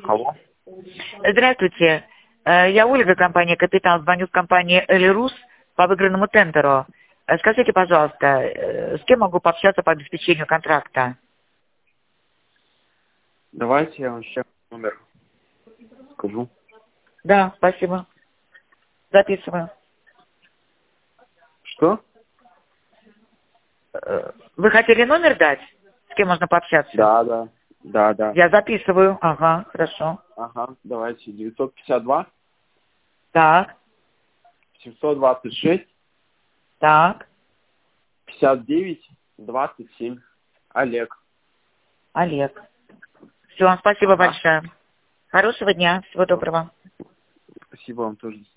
Алло. Здравствуйте. Я Ольга, компания «Капитал». Звоню с компании «Элирус» по выигранному тендеру. Скажите, пожалуйста, с кем могу пообщаться по обеспечению контракта? Давайте я вам сейчас номер скажу. Да, спасибо. Записываю. Что? Вы хотели номер дать? С кем можно пообщаться? Да. Я записываю. Ага, хорошо. Ага, давайте. 952 Так, 726 так. 59 27. Олег. Олег. Все, спасибо Ага. большое. Хорошего дня. Всего доброго. Спасибо вам тоже.